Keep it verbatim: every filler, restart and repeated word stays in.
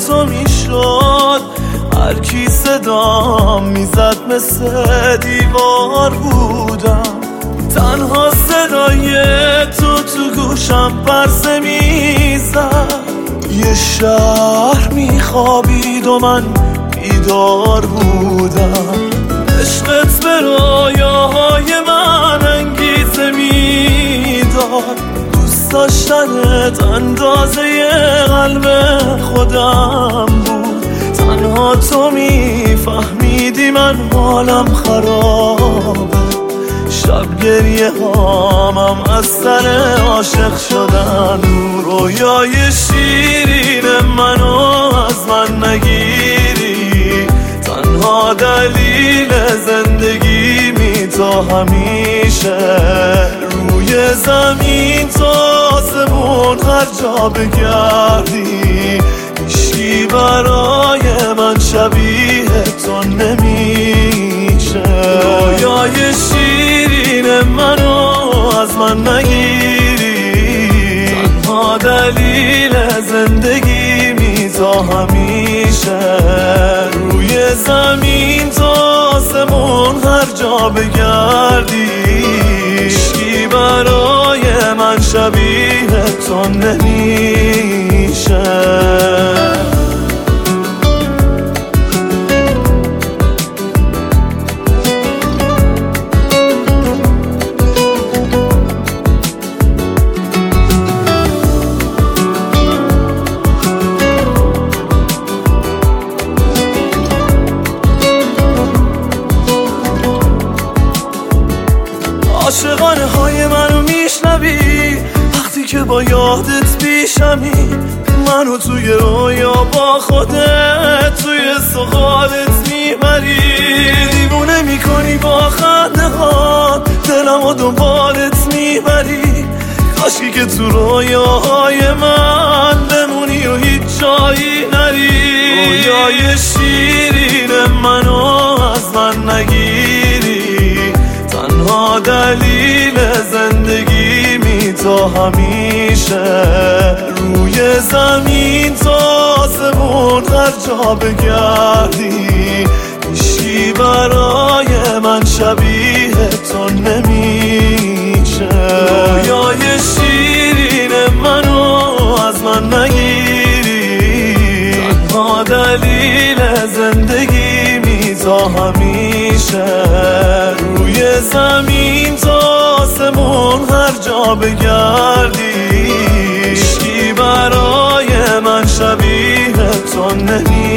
تو میشد، هر کی صدام میزد مثل دیوار بودم. تنها صدای تو تو گوشم پرسه میزد، یه شهر میخوابید و من بیدار بودم. عشقت به رویاهای من انگیزه میداد، دوست داشتنت اندازه قلب خودم بود. تنها تو میفهمیدی من حالم خرابه، شب گریه هامم از سر عاشق شدن. رویای شیرین منو از من نگیری، تنها دلیل زندگی می تو همیشه. روی زمین تا آسمون هر جا بگردی، هیچی برای من شبیه تو نمیشه. رویای شیرین منو از من نگیری، تنها دلیل زندگی می تا همیشه. روی زمین تا آسمون هر جا بگردی، هیچی برای من شبیه تو نمیشه. عاشقانه های منو میشنوی وقتی که با یادت پیشمی، منو توی رویا با خودت توی سخالت میبری. دیوونه میکنی با خنده ها، دلمو دنبالت میبری. کاشکی که تو رویاهای من بمونی و هیچ جایی نری. رویای شیرین منو از من نگیری، تنها دلیل زندگی می تو همیشه. روی زمین تا آسمون هر جا بگردی، هیچی برای من شبیه تو نمیشه. رویای شیرین منو از من نگیری، تنها دلیل زندگی می تو همیشه. روی زمین تا آسمون هر جا بگردی، هیچی برای من شبیه تو نمیشه.